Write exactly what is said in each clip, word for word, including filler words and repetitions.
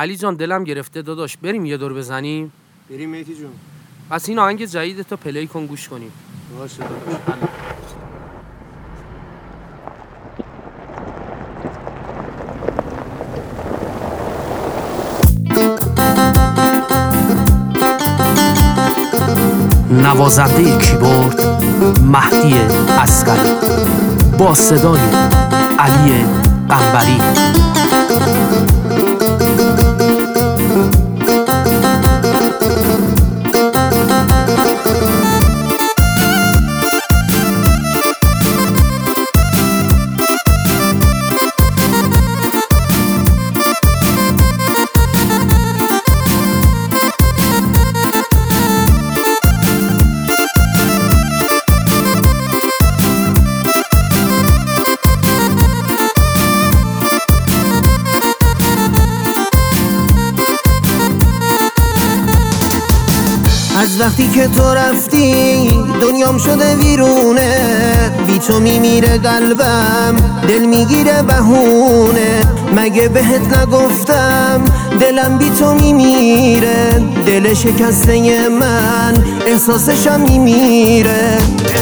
علی جان دلم گرفته داداش، بریم یه دور بزنیم؟ بریم مهدی جون. پس این آهنگ جدید تو پلی کن گوش کنیم. باشه داداش. نوازنده کیبورد مهدی عسکری با صدای علی قنبری. از وقتی که تو رفتی دنیام شده ویرونه، بی تو میمیره قلبم، دل میگیره بهونه. مگه بهت نگفتم دلم بی تو میمیره، دل شکسته من احساسشم میمیره.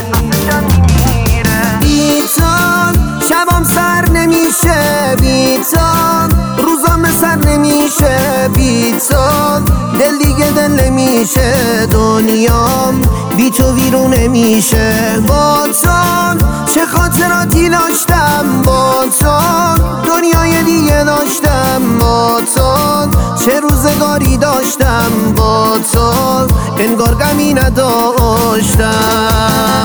بی تو شبام سر نمیشه، بی تو روزام سر نمیشه، بی تو دل دیگه دل نمیشه، دنیام بی تو ویرون نمیشه. با تو چه خاطراتی داشتم، با تو دنیای دیگه داشتم، با تو چه روزگاری داشتم، با تو انگار غمی نداشتم.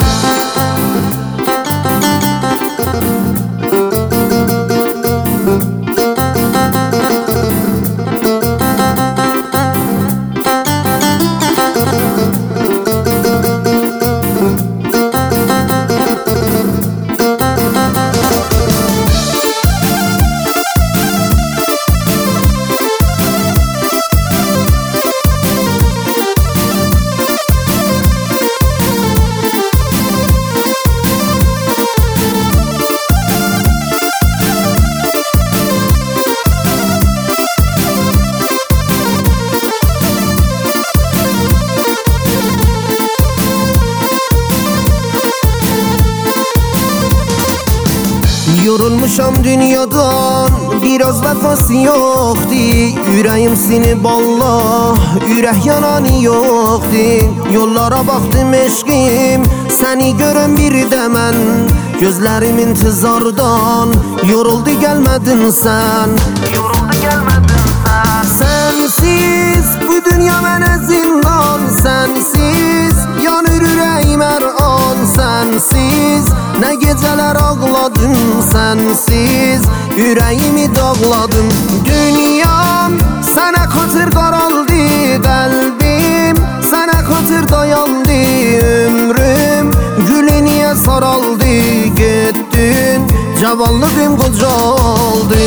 Yorulmuşam dünyadan, biraz vəfası yoxdur. Ürəyim seni ballah, ürək yananı yoxdur. Yollara baxdım eşqim, səni görəm bir də mən. Gözlərim intizardan, yoruldu gəlmədin sən. Yoruldu gəlmədin sən. Sənsiz bu dünya mənə zindan, sənsiz yanır ürəyim hər an, sənsiz nə gecələr ağladım, sənsiz ürəyimi dağladım. Dünyam sənə xatır qaraldı, qəlbim sənə xatır dayandı. Ömrüm gülü niyə saraldı, getdin cavanlığım qocaldı.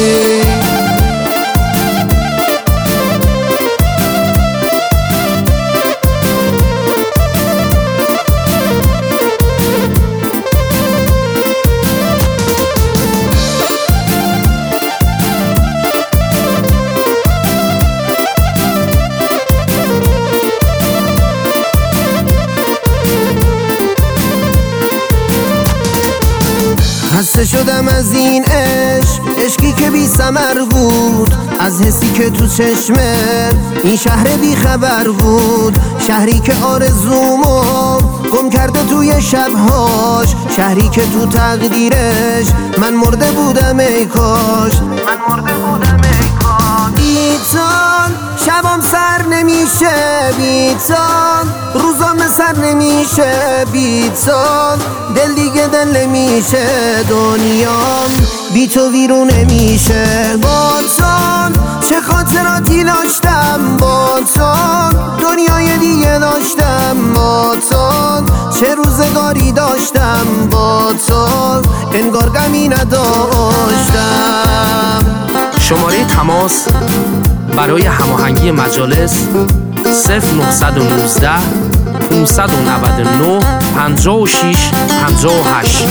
خسته شدم از این عشق، عشقی که بی ثمر بود، از حسی که تو چشمت این شهر بی خبر بود. شهری که آرزومو گم کرده توی شبهاش، شهری که تو تقدیرش من مرده بودم ای کاش، من مرده بودم ای کاش. بی تو شبام سر نمیشه، بی تو روزام سر نمیشه، بی تو دل دیگه دل نمیشه، دنیام بی تو ویرون نمیشه. با تو چه خاطراتی داشتم، با تو دنیای دیگه داشتم، با تو چه روزگاری داشتم، با تو انگار غمی نداشتم. شماره تماس برای هماهنگی مجالس صفر نهصد و نوزده پانصد و نود و نه پنجاه و شش پنجاه و هشت.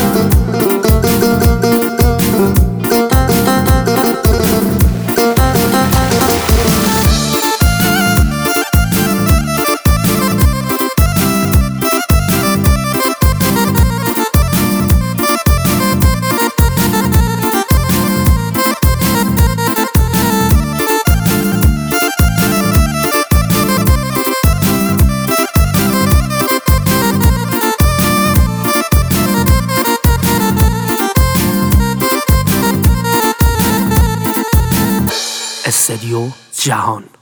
استدیو جهان.